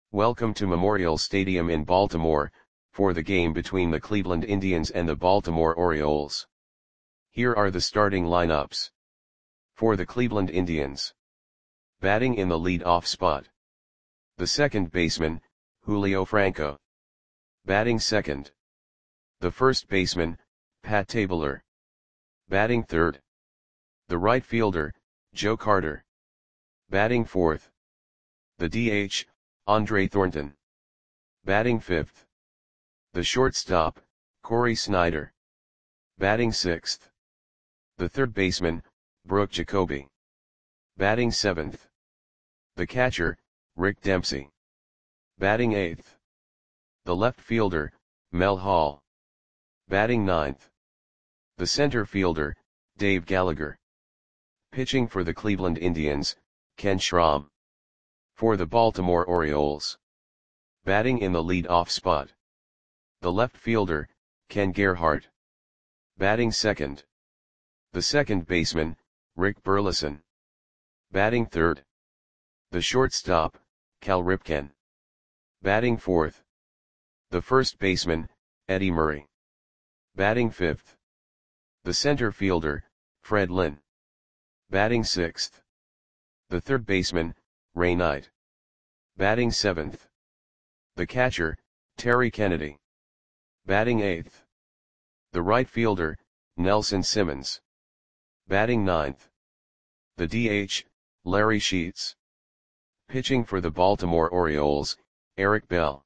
Welcome to Memorial Stadium in Baltimore, for the game between the Cleveland Indians and the Baltimore Orioles. Here are the starting lineups. For the Cleveland Indians. Batting in the lead-off spot. The second baseman, Julio Franco. Batting second. The first baseman, Pat Tabler. Batting third. The right fielder, Joe Carter. Batting fourth. The DH, Andre Thornton. Batting fifth. The shortstop, Corey Snyder. Batting sixth. The third baseman, Brooke Jacoby. Batting seventh. The catcher, Rick Dempsey. Batting eighth. The left fielder, Mel Hall. Batting ninth. The center fielder, Dave Gallagher. Pitching for the Cleveland Indians, Ken Schramm. For the Baltimore Orioles. Batting in the lead-off spot. The left fielder, Ken Gerhart. Batting second. The second baseman, Rick Burleson. Batting third. The shortstop, Cal Ripken. Batting fourth. The first baseman, Eddie Murray. Batting fifth. The center fielder, Fred Lynn. Batting sixth. The third baseman, Ray Knight. Batting seventh. The catcher, Terry Kennedy. Batting eighth. The right fielder, Nelson Simmons. Batting ninth. The DH, Larry Sheets. Pitching for the Baltimore Orioles, Eric Bell.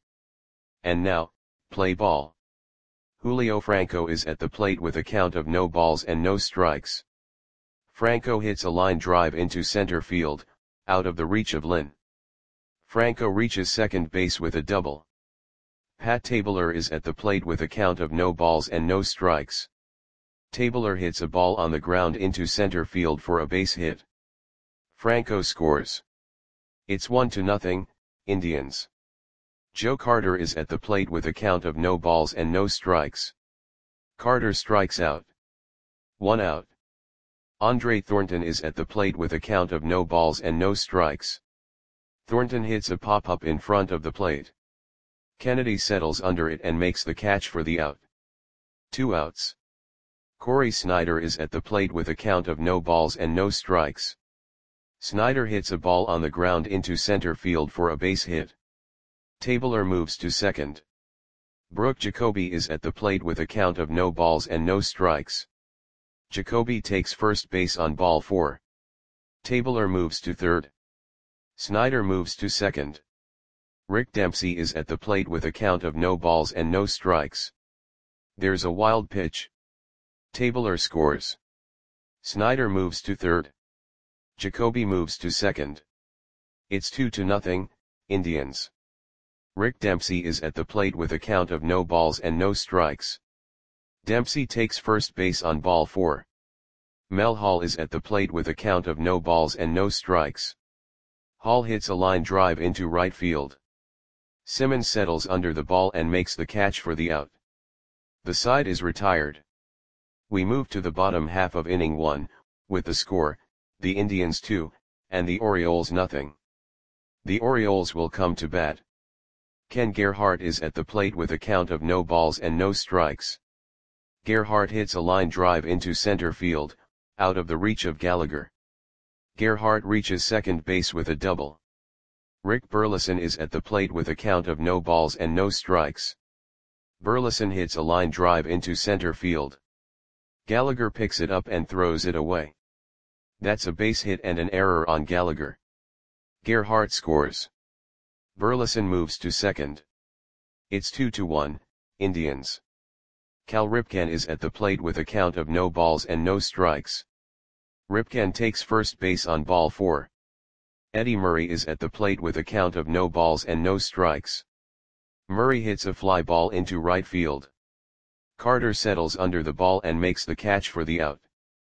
And now, play ball. Julio Franco is at the plate with a count of no balls and no strikes. Franco hits a line drive into center field, out of the reach of Lynn. Franco reaches second base with a double. Pat Tabler is at the plate with a count of no balls and no strikes. Tabler hits a ball on the ground into center field for a base hit. Franco scores. It's 1-0, Indians. Joe Carter is at the plate with a count of no balls and no strikes. Carter strikes out. 1 out. Andre Thornton is at the plate with a count of no balls and no strikes. Thornton hits a pop-up in front of the plate. Kennedy settles under it and makes the catch for the out. 2 outs. Corey Snyder is at the plate with a count of no balls and no strikes. Snyder hits a ball on the ground into center field for a base hit. Tabler moves to second. Brooke Jacoby is at the plate with a count of no balls and no strikes. Jacoby takes first base on ball 4. Tabler moves to third. Snyder moves to second. Rick Dempsey is at the plate with a count of no balls and no strikes. There's a wild pitch. Tabler scores. Snyder moves to third. Jacoby moves to second. It's 2-0, Indians. Rick Dempsey is at the plate with a count of no balls and no strikes. Dempsey takes first base on ball 4. Mel Hall is at the plate with a count of no balls and no strikes. Hall hits a line drive into right field. Simmons settles under the ball and makes the catch for the out. The side is retired. We move to the bottom half of inning 1, with the score, the Indians 2, and the Orioles 0. The Orioles will come to bat. Ken Gerhart is at the plate with a count of no balls and no strikes. Gerhart hits a line drive into center field, out of the reach of Gallagher. Gerhart reaches second base with a double. Rick Burleson is at the plate with a count of no balls and no strikes. Burleson hits a line drive into center field. Gallagher picks it up and throws it away. That's a base hit and an error on Gallagher. Gerhart scores. Burleson moves to second. It's 2-1, Indians. Cal Ripken is at the plate with a count of no balls and no strikes. Ripken takes first base on ball 4. Eddie Murray is at the plate with a count of no balls and no strikes. Murray hits a fly ball into right field. Carter settles under the ball and makes the catch for the out.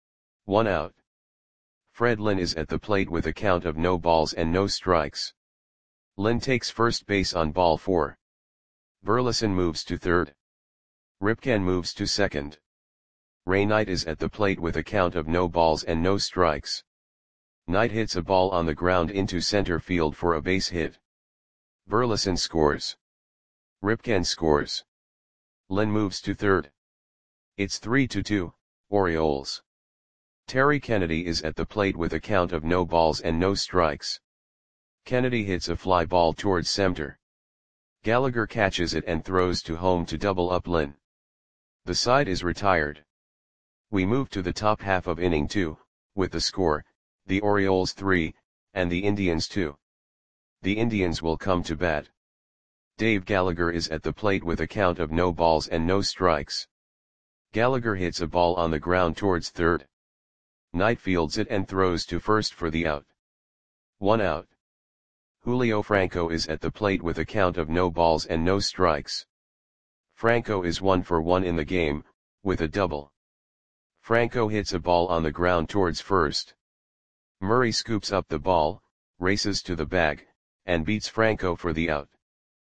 1 out. Fred Lynn is at the plate with a count of no balls and no strikes. Lynn takes first base on ball 4. Burleson moves to third. Ripken moves to second. Ray Knight is at the plate with a count of no balls and no strikes. Knight hits a ball on the ground into center field for a base hit. Burleson scores. Ripken scores. Lynn moves to third. It's 3-2, Orioles. Terry Kennedy is at the plate with a count of no balls and no strikes. Kennedy hits a fly ball towards center. Gallagher catches it and throws to home to double up Lynn. The side is retired. We move to the top half of inning 2, with the score, the Orioles 3, and the Indians 2. The Indians will come to bat. Dave Gallagher is at the plate with a count of no balls and no strikes. Gallagher hits a ball on the ground towards third. Knight fields it and throws to first for the out. 1 out. Julio Franco is at the plate with a count of no balls and no strikes. Franco is 1 for 1 in the game, with a double. Franco hits a ball on the ground towards first. Murray scoops up the ball, races to the bag, and beats Franco for the out.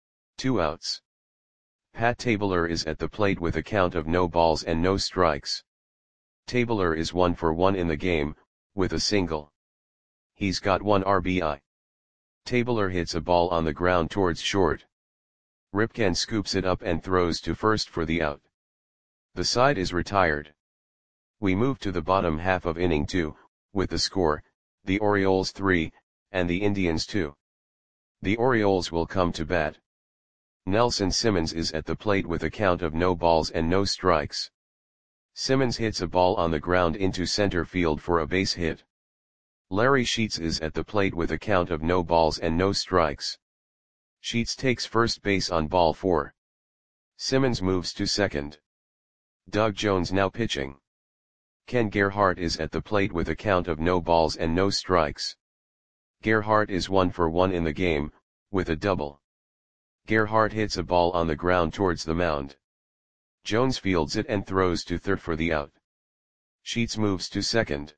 2 outs. Pat Tabler is at the plate with a count of no balls and no strikes. Tabler is 1 for 1 in the game, with a single. He's got 1 RBI. Tabler hits a ball on the ground towards short. Ripken scoops it up and throws to first for the out. The side is retired. We move to the bottom half of inning 2, with the score, the Orioles 3, and the Indians 2. The Orioles will come to bat. Nelson Simmons is at the plate with a count of no balls and no strikes. Simmons hits a ball on the ground into center field for a base hit. Larry Sheets is at the plate with a count of no balls and no strikes. Sheets takes first base on ball 4. Simmons moves to second. Doug Jones now pitching. Ken Gerhart is at the plate with a count of no balls and no strikes. Gerhart is 1 for 1 in the game, with a double. Gerhart hits a ball on the ground towards the mound. Jones fields it and throws to third for the out. Sheets moves to second.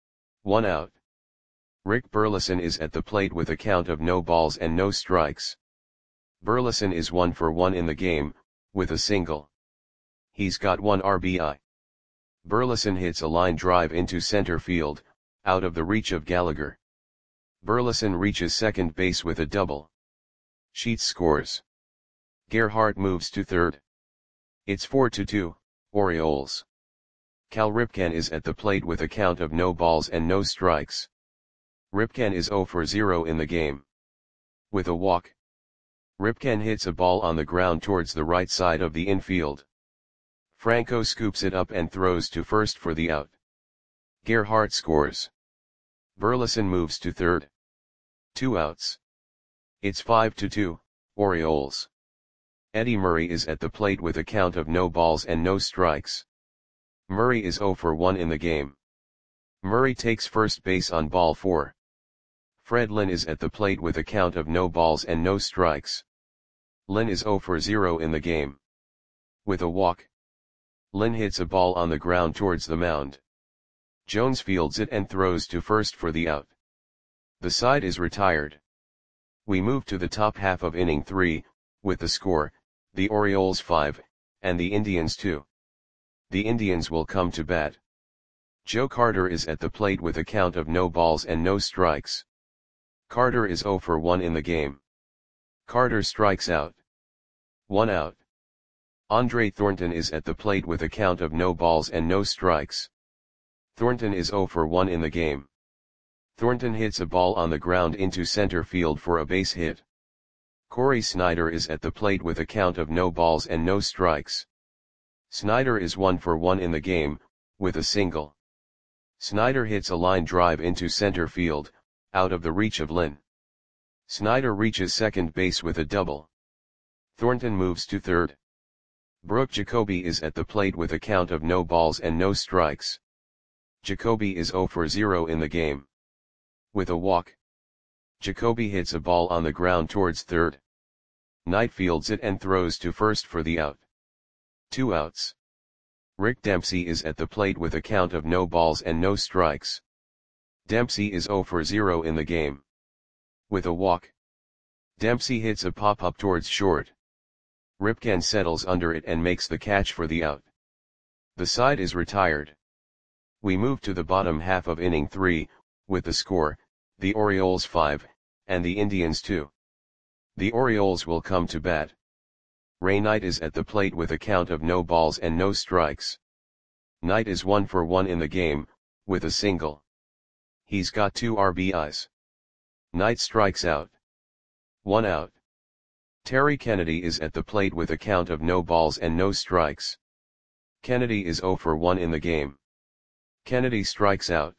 1 out. Rick Burleson is at the plate with a count of no balls and no strikes. Burleson is 1 for 1 in the game, with a single. He's got 1 RBI. Burleson hits a line drive into center field, out of the reach of Gallagher. Burleson reaches second base with a double. Sheets scores. Gerhart moves to third. It's 4-2, Orioles. Cal Ripken is at the plate with a count of no balls and no strikes. Ripken is 0 for 0 in the game. With a walk. Ripken hits a ball on the ground towards the right side of the infield. Franco scoops it up and throws to first for the out. Gerhart scores. Burleson moves to third. 2 outs. It's 5-2, Orioles. Eddie Murray is at the plate with a count of no balls and no strikes. Murray is 0 for 1 in the game. Murray takes first base on ball 4. Fred Lynn is at the plate with a count of no balls and no strikes. Lynn is 0 for 0 in the game. With a walk. Lynn hits a ball on the ground towards the mound. Jones fields it and throws to first for the out. The side is retired. We move to the top half of inning 3, with the score, the Orioles 5, and the Indians 2. The Indians will come to bat. Joe Carter is at the plate with a count of no balls and no strikes. Carter is 0 for 1 in the game. Carter strikes out. 1 out. Andre Thornton is at the plate with a count of no balls and no strikes. Thornton is 0 for 1 in the game. Thornton hits a ball on the ground into center field for a base hit. Corey Snyder is at the plate with a count of no balls and no strikes. Snyder is 1 for 1 in the game, with a single. Snyder hits a line drive into center field, out of the reach of Lynn. Snyder reaches second base with a double. Thornton moves to third. Brooke Jacoby is at the plate with a count of no balls and no strikes. Jacoby is 0 for 0 in the game. With a walk. Jacoby hits a ball on the ground towards third. Knight fields it and throws to first for the out. 2 outs. Rick Dempsey is at the plate with a count of no balls and no strikes. Dempsey is 0 for 0 in the game. With a walk. Dempsey hits a pop-up towards short. Ripken settles under it and makes the catch for the out. The side is retired. We move to the bottom half of inning 3, with the score, the Orioles 5, and the Indians 2. The Orioles will come to bat. Ray Knight is at the plate with a count of no balls and no strikes. Knight is 1 for 1 in the game, with a single. He's got 2 RBIs. Knight strikes out. 1 out. Terry Kennedy is at the plate with a count of no balls and no strikes. Kennedy is 0 for 1 in the game. Kennedy strikes out.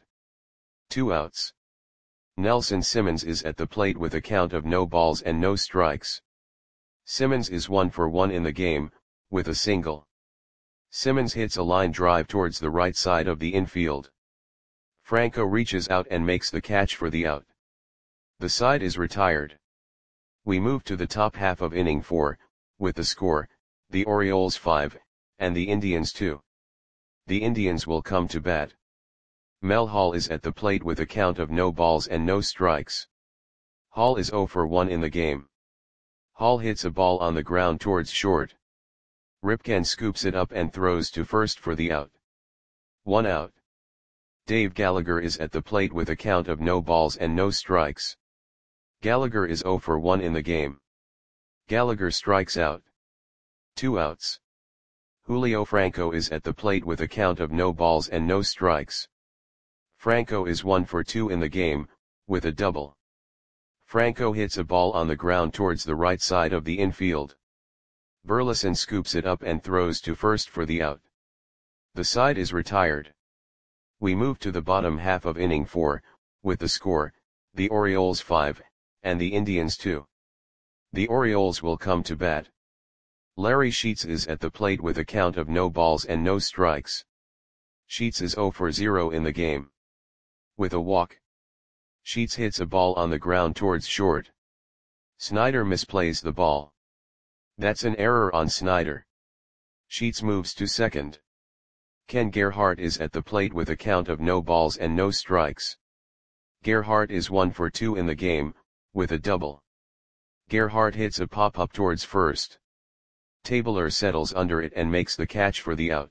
2 outs. Nelson Simmons is at the plate with a count of no balls and no strikes. Simmons is 1 for 1 in the game, with a single. Simmons hits a line drive towards the right side of the infield. Franco reaches out and makes the catch for the out. The side is retired. We move to the top half of inning 4, with the score, the Orioles 5, and the Indians 2. The Indians will come to bat. Mel Hall is at the plate with a count of no balls and no strikes. Hall is 0 for 1 in the game. Hall hits a ball on the ground towards short. Ripken scoops it up and throws to first for the out. 1 out. Dave Gallagher is at the plate with a count of no balls and no strikes. Gallagher is 0 for 1 in the game. Gallagher strikes out. 2 outs. Julio Franco is at the plate with a count of no balls and no strikes. Franco is 1 for 2 in the game, with a double. Franco hits a ball on the ground towards the right side of the infield. Burleson scoops it up and throws to first for the out. The side is retired. We move to the bottom half of inning 4, with the score, the Orioles 5, and the Indians 2. The Orioles will come to bat. Larry Sheets is at the plate with a count of no balls and no strikes. Sheets is 0 for 0 in the game. With a walk. Sheets hits a ball on the ground towards short. Snyder misplays the ball. That's an error on Snyder. Sheets moves to second. Ken Gerhart is at the plate with a count of no balls and no strikes. Gerhart is 1 for 2 in the game, with a double. Gerhart hits a pop-up towards first. Tabler settles under it and makes the catch for the out.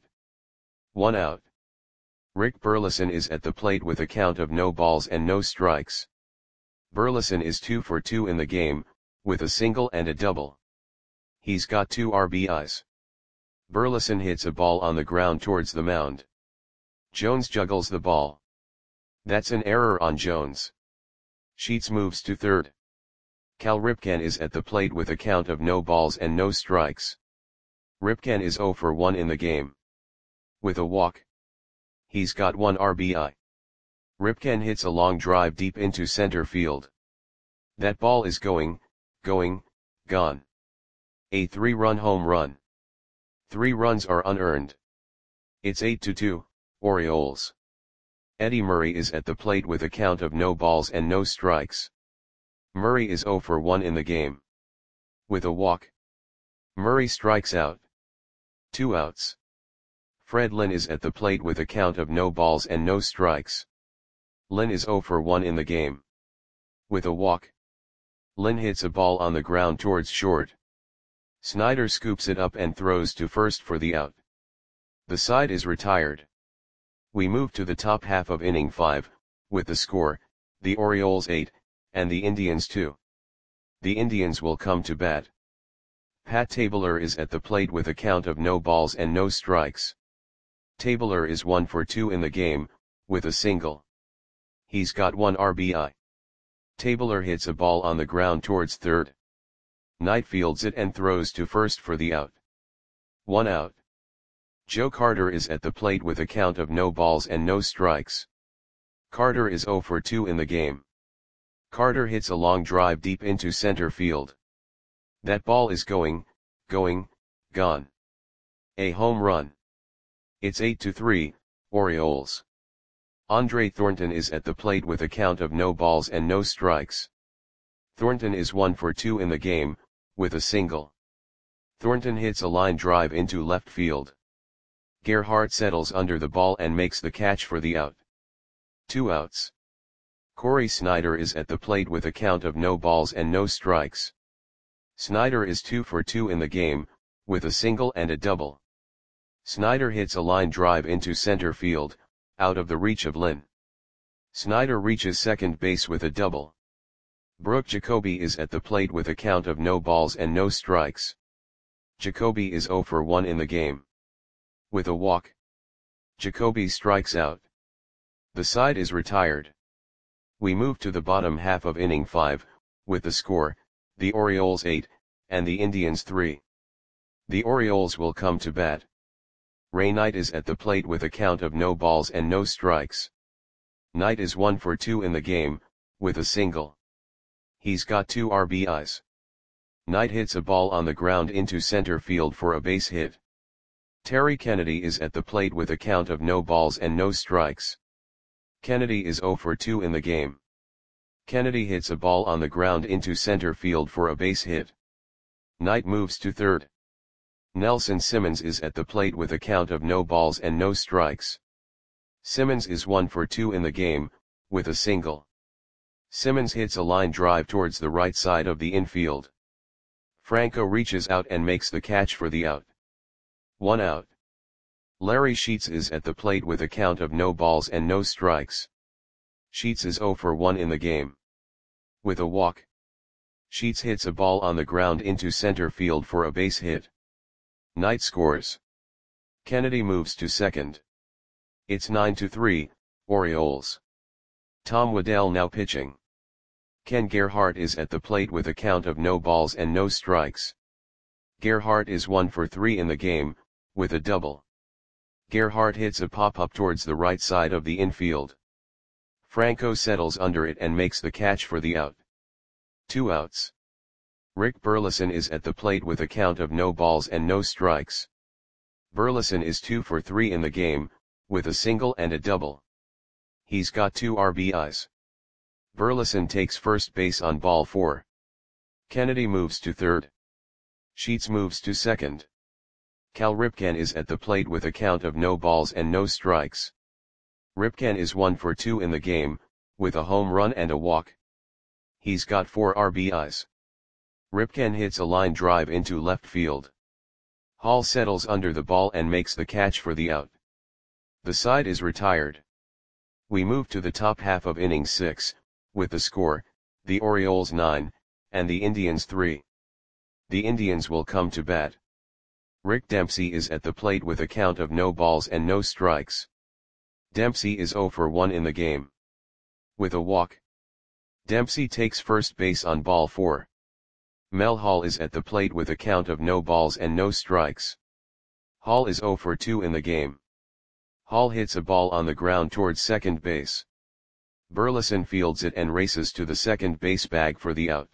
1 out. Rick Burleson is at the plate with a count of no balls and no strikes. Burleson is 2 for 2 in the game, with a single and a double. He's got 2 RBIs. Burleson hits a ball on the ground towards the mound. Jones juggles the ball. That's an error on Jones. Sheets moves to third. Cal Ripken is at the plate with a count of no balls and no strikes. Ripken is 0 for 1 in the game. With a walk. He's got 1 RBI. Ripken hits a long drive deep into center field. That ball is going, gone. A 3-run home run. 3 runs are unearned. It's 8-2, Orioles. Eddie Murray is at the plate with a count of no balls and no strikes. Murray is 0 for 1 in the game. With a walk. Murray strikes out. 2 outs. Fred Lynn is at the plate with a count of no balls and no strikes. Lynn is 0 for 1 in the game. With a walk. Lynn hits a ball on the ground towards short. Snyder scoops it up and throws to first for the out. The side is retired. We move to the top half of inning 5, with the score, the Orioles 8, and the Indians 2. The Indians will come to bat. Pat Tabler is at the plate with a count of no balls and no strikes. Tabler is 1 for 2 in the game, with a single. He's got 1 RBI. Tabler hits a ball on the ground towards third. Knight fields it and throws to first for the out. 1 out. Joe Carter is at the plate with a count of no balls and no strikes. Carter is 0 for 2 in the game. Carter hits a long drive deep into center field. That ball is going, gone. A home run. It's 8-3, Orioles. Andre Thornton is at the plate with a count of no balls and no strikes. Thornton is 1 for 2 in the game, with a single. Thornton hits a line drive into left field. Gerhart settles under the ball and makes the catch for the out. 2 outs. Corey Snyder is at the plate with a count of no balls and no strikes. Snyder is 2 for 2 in the game, with a single and a double. Snyder hits a line drive into center field, out of the reach of Lynn. Snyder reaches second base with a double. Brooke Jacoby is at the plate with a count of no balls and no strikes. Jacoby is 0 for 1 in the game. With a walk, Jacoby strikes out. The side is retired. We move to the bottom half of inning 5, with the score, the Orioles 8, and the Indians 3. The Orioles will come to bat. Ray Knight is at the plate with a count of no balls and no strikes. Knight is 1 for 2 in the game, with a single. He's got 2 RBIs. Knight hits a ball on the ground into center field for a base hit. Terry Kennedy is at the plate with a count of no balls and no strikes. Kennedy is 0 for 2 in the game. Kennedy hits a ball on the ground into center field for a base hit. Knight moves to third. Nelson Simmons is at the plate with a count of no balls and no strikes. Simmons is 1 for 2 in the game, with a single. Simmons hits a line drive towards the right side of the infield. Franco reaches out and makes the catch for the out. 1 out. Larry Sheets is at the plate with a count of no balls and no strikes. Sheets is 0 for 1 in the game. With a walk, Sheets hits a ball on the ground into center field for a base hit. Knight scores. Kennedy moves to second. It's 9-3, Orioles. Tom Waddell now pitching. Ken Gerhart is at the plate with a count of no balls and no strikes. Gerhart is 1 for 3 in the game, with a double. Gerhart hits a pop-up towards the right side of the infield. Franco settles under it and makes the catch for the out. 2 outs. Rick Burleson is at the plate with a count of no balls and no strikes. Burleson is 2 for 3 in the game, with a single and a double. He's got 2 RBIs. Burleson takes first base on ball 4. Kennedy moves to third. Sheets moves to second. Cal Ripken is at the plate with a count of no balls and no strikes. Ripken is 1 for 2 in the game, with a home run and a walk. He's got 4 RBIs. Ripken hits a line drive into left field. Hall settles under the ball and makes the catch for the out. The side is retired. We move to the top half of inning 6, with the score, the Orioles 9, and the Indians 3. The Indians will come to bat. Rick Dempsey is at the plate with a count of no balls and no strikes. Dempsey is 0 for 1 in the game. With a walk, Dempsey takes first base on ball 4. Mel Hall is at the plate with a count of no balls and no strikes. Hall is 0 for 2 in the game. Hall hits a ball on the ground towards second base. Burleson fields it and races to the second base bag for the out.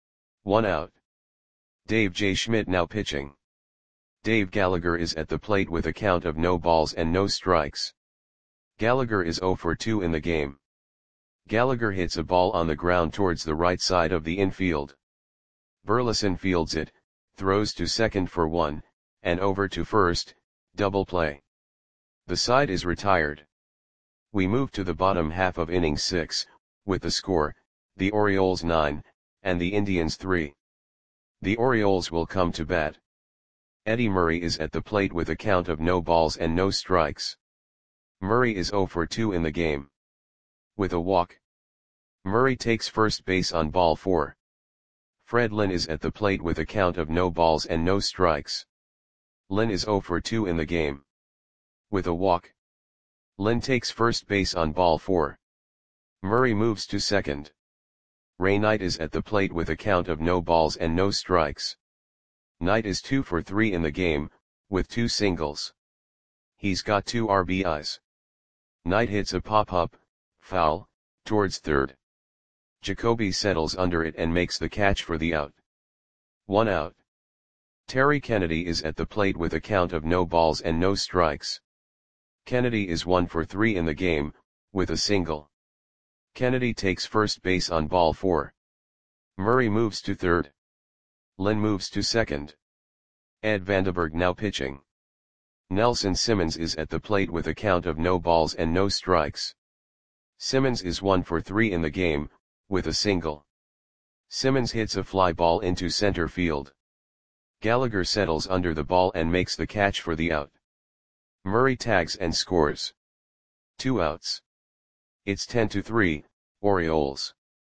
1 out. Dave J. Schmidt now pitching. Dave Gallagher is at the plate with a count of no balls and no strikes. Gallagher is 0 for 2 in the game. Gallagher hits a ball on the ground towards the right side of the infield. Burleson fields it, throws to second for 1, and over to first, double play. The side is retired. We move to the bottom half of inning 6, with the score, the Orioles 9, and the Indians 3. The Orioles will come to bat. Eddie Murray is at the plate with a count of no balls and no strikes. Murray is 0 for 2 in the game. With a walk, Murray takes first base on ball 4. Fred Lynn is at the plate with a count of no balls and no strikes. Lynn is 0 for 2 in the game. With a walk, Lynn takes first base on ball 4. Murray moves to second. Ray Knight is at the plate with a count of no balls and no strikes. Knight is 2 for 3 in the game, with 2 singles. He's got 2 RBIs. Knight hits a pop-up, foul, towards third. Jacoby settles under it and makes the catch for the out. 1 out. Terry Kennedy is at the plate with a count of no balls and no strikes. Kennedy is 1 for 3 in the game, with a single. Kennedy takes first base on ball 4. Murray moves to third. Lynn moves to second. Ed Vandenberg now pitching. Nelson Simmons is at the plate with a count of no balls and no strikes. Simmons is 1 for 3 in the game, with a single. Simmons hits a fly ball into center field. Gallagher settles under the ball and makes the catch for the out. Murray tags and scores. 2 outs. It's 10-3, Orioles.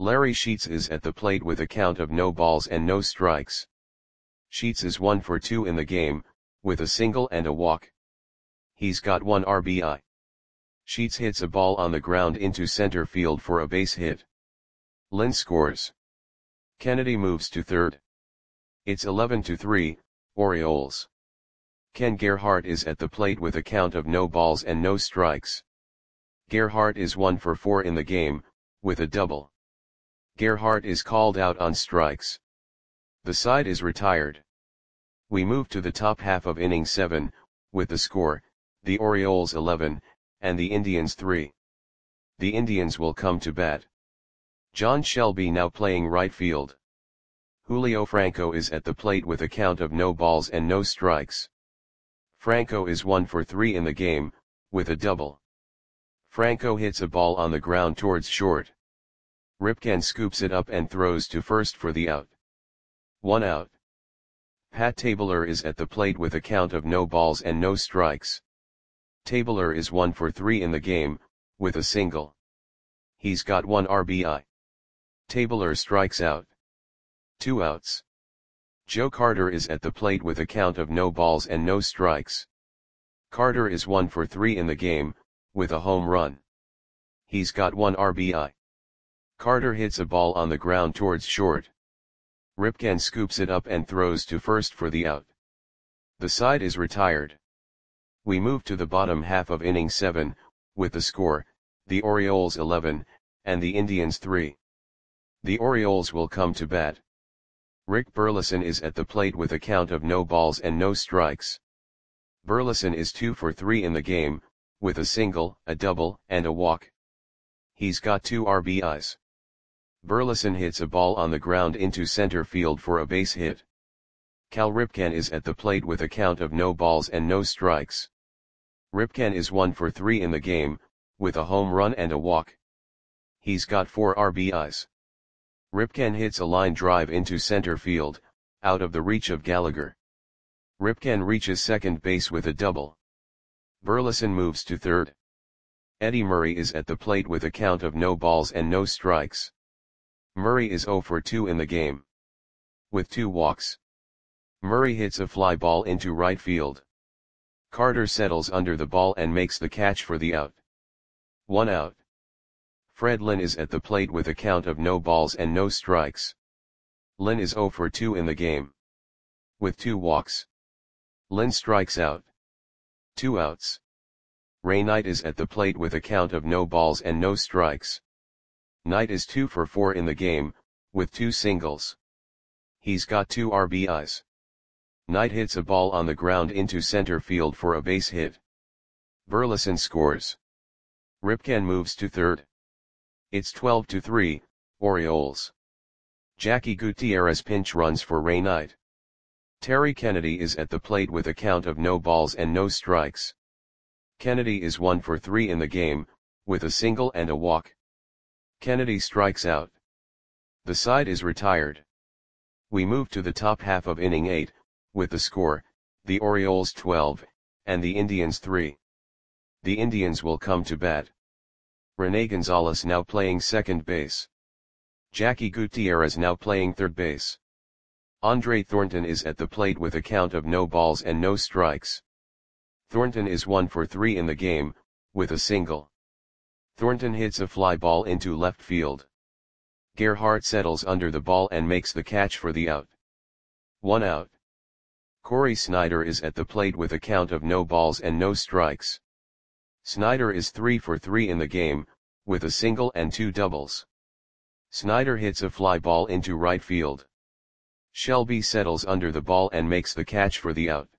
Larry Sheets is at the plate with a count of no balls and no strikes. Sheets is 1 for 2 in the game, with a single and a walk. He's got 1 RBI. Sheets hits a ball on the ground into center field for a base hit. Lynn scores. Kennedy moves to third. It's 11-3, Orioles. Ken Gerhart is at the plate with a count of no balls and no strikes. Gerhart is 1 for 4 in the game, with a double. Gerhart is called out on strikes. The side is retired. We move to the top half of inning 7, with the score, the Orioles 11, and the Indians 3. The Indians will come to bat. John Shelby now playing right field. Julio Franco is at the plate with a count of no balls and no strikes. Franco is 1 for 3 in the game, with a double. Franco hits a ball on the ground towards short. Ripken scoops it up and throws to first for the out. 1 out. Pat Tabler is at the plate with a count of no balls and no strikes. Tabler is 1 for 3 in the game, with a single. He's got 1 RBI. Tabler strikes out. 2 outs. Joe Carter is at the plate with a count of no balls and no strikes. Carter is 1 for 3 in the game, with a home run. He's got 1 RBI. Carter hits a ball on the ground towards short. Ripken scoops it up and throws to first for the out. The side is retired. We move to the bottom half of inning 7, with the score, the Orioles 11, and the Indians 3. The Orioles will come to bat. Rick Burleson is at the plate with a count of no balls and no strikes. Burleson is 2 for 3 in the game, with a single, a double, and a walk. He's got 2 RBIs. Burleson hits a ball on the ground into center field for a base hit. Cal Ripken is at the plate with a count of no balls and no strikes. Ripken is 1 for 3 in the game, with a home run and a walk. He's got 4 RBIs. Ripken hits a line drive into center field, out of the reach of Gallagher. Ripken reaches second base with a double. Burleson moves to third. Eddie Murray is at the plate with a count of no balls and no strikes. Murray is 0 for 2 in the game. With 2 walks. Murray hits a fly ball into right field. Carter settles under the ball and makes the catch for the out. 1 out. Fred Lynn is at the plate with a count of no balls and no strikes. Lynn is 0 for 2 in the game. With 2 walks. Lynn strikes out. 2 outs. Ray Knight is at the plate with a count of no balls and no strikes. Knight is 2 for 4 in the game, with 2 singles. He's got 2 RBIs. Knight hits a ball on the ground into center field for a base hit. Burleson scores. Ripken moves to third. It's 12-3, Orioles. Jackie Gutierrez pinch runs for Ray Knight. Terry Kennedy is at the plate with a count of no balls and no strikes. Kennedy is 1 for 3 in the game, with a single and a walk. Kennedy strikes out. The side is retired. We move to the top half of inning 8, with the score, the Orioles 12, and the Indians 3. The Indians will come to bat. Rene Gonzalez now playing second base. Jackie Gutierrez now playing third base. Andre Thornton is at the plate with a count of no balls and no strikes. Thornton is 1 for 3 in the game, with a single. Thornton hits a fly ball into left field. Gerhart settles under the ball and makes the catch for the out. 1 out. Corey Snyder is at the plate with a count of no balls and no strikes. Snyder is 3 for 3 in the game, with a single and 2 doubles. Snyder hits a fly ball into right field. Shelby settles under the ball and makes the catch for the out.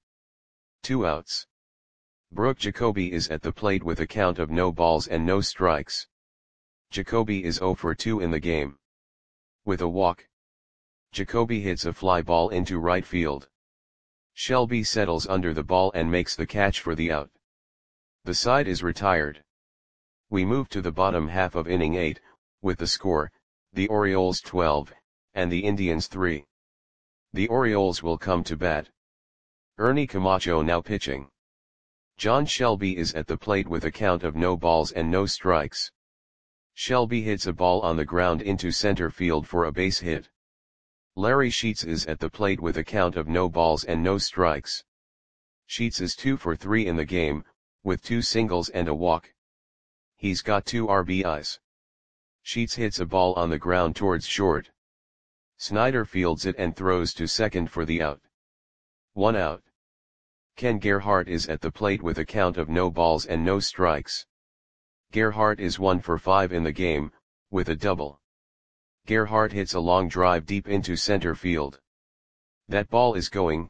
2 outs. Brooke Jacoby is at the plate with a count of no balls and no strikes. Jacoby is 0 for 2 in the game. With a walk. Jacoby hits a fly ball into right field. Shelby settles under the ball and makes the catch for the out. The side is retired. We move to the bottom half of inning 8, with the score, the Orioles 12, and the Indians 3. The Orioles will come to bat. Ernie Camacho now pitching. John Shelby is at the plate with a count of no balls and no strikes. Shelby hits a ball on the ground into center field for a base hit. Larry Sheets is at the plate with a count of no balls and no strikes. Sheets is 2 for 3 in the game, with 2 singles and a walk. He's got 2 RBIs. Sheets hits a ball on the ground towards short. Snyder fields it and throws to second for the out. 1 out. Ken Gerhart is at the plate with a count of no balls and no strikes. Gerhart is 1 for 5 in the game, with a double. Gerhart hits a long drive deep into center field. That ball is gone.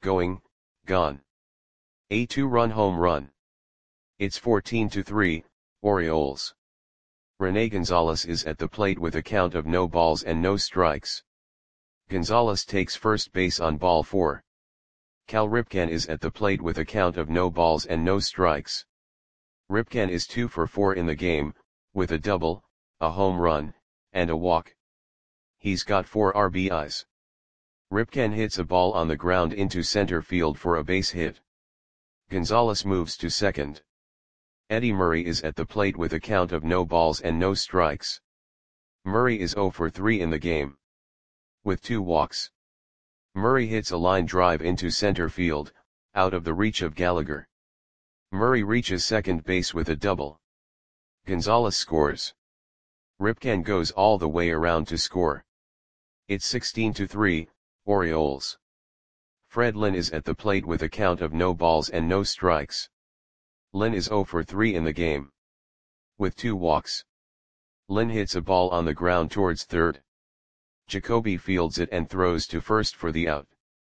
A 2-run home run. It's 14-3, Orioles. Rene Gonzalez is at the plate with a count of no balls and no strikes. Gonzalez takes first base on ball 4. Cal Ripken is at the plate with a count of no balls and no strikes. Ripken is 2 for 4 in the game, with a double, a home run, and a walk. He's got 4 RBIs. Ripken hits a ball on the ground into center field for a base hit. Gonzalez moves to second. Eddie Murray is at the plate with a count of no balls and no strikes. Murray is 0 for 3 in the game, with 2 walks. Murray hits a line drive into center field, out of the reach of Gallagher. Murray reaches second base with a double. Gonzalez scores. Ripken goes all the way around to score. It's 16-3, Orioles. Fred Lynn is at the plate with a count of no balls and no strikes. Lynn is 0 for 3 in the game, with 2 walks. Lynn hits a ball on the ground towards third. Jacoby fields it and throws to first for the out.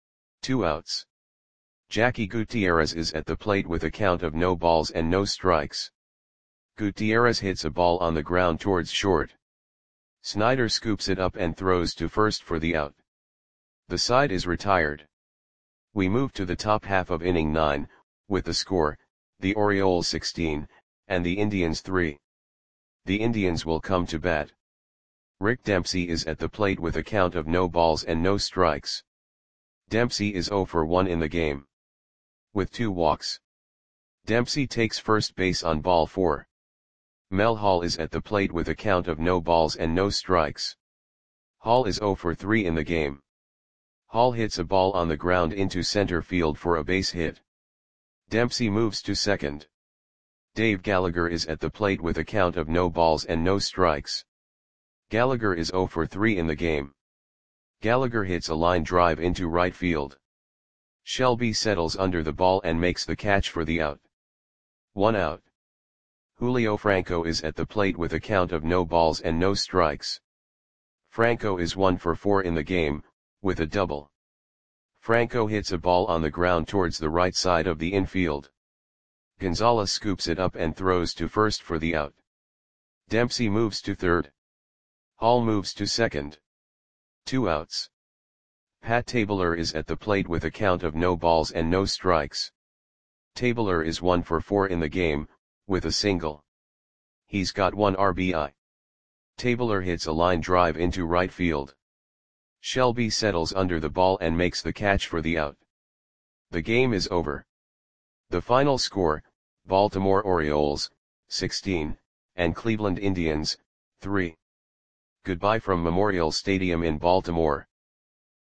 2 outs. Jackie Gutierrez is at the plate with a count of no balls and no strikes. Gutierrez hits a ball on the ground towards short. Snyder scoops it up and throws to first for the out. The side is retired. We move to the top half of inning 9, with the score, the Orioles 16, and the Indians 3. The Indians will come to bat. Rick Dempsey is at the plate with a count of no balls and no strikes. Dempsey is 0 for 1 in the game, with 2 walks. Dempsey takes first base on ball 4. Mel Hall is at the plate with a count of no balls and no strikes. Hall is 0 for 3 in the game. Hall hits a ball on the ground into center field for a base hit. Dempsey moves to second. Dave Gallagher is at the plate with a count of no balls and no strikes. Gallagher is 0 for 3 in the game. Gallagher hits a line drive into right field. Shelby settles under the ball and makes the catch for the out. 1 out. Julio Franco is at the plate with a count of no balls and no strikes. Franco is 1 for 4 in the game, with a double. Franco hits a ball on the ground towards the right side of the infield. Gonzalez scoops it up and throws to first for the out. Dempsey moves to third. Hall moves to second. 2 outs. Pat Tabler is at the plate with a count of no balls and no strikes. Tabler is 1 for 4 in the game, with a single. He's got 1 RBI. Tabler hits a line drive into right field. Shelby settles under the ball and makes the catch for the out. The game is over. The final score, Baltimore Orioles, 16, and Cleveland Indians, 3. Goodbye from Memorial Stadium in Baltimore.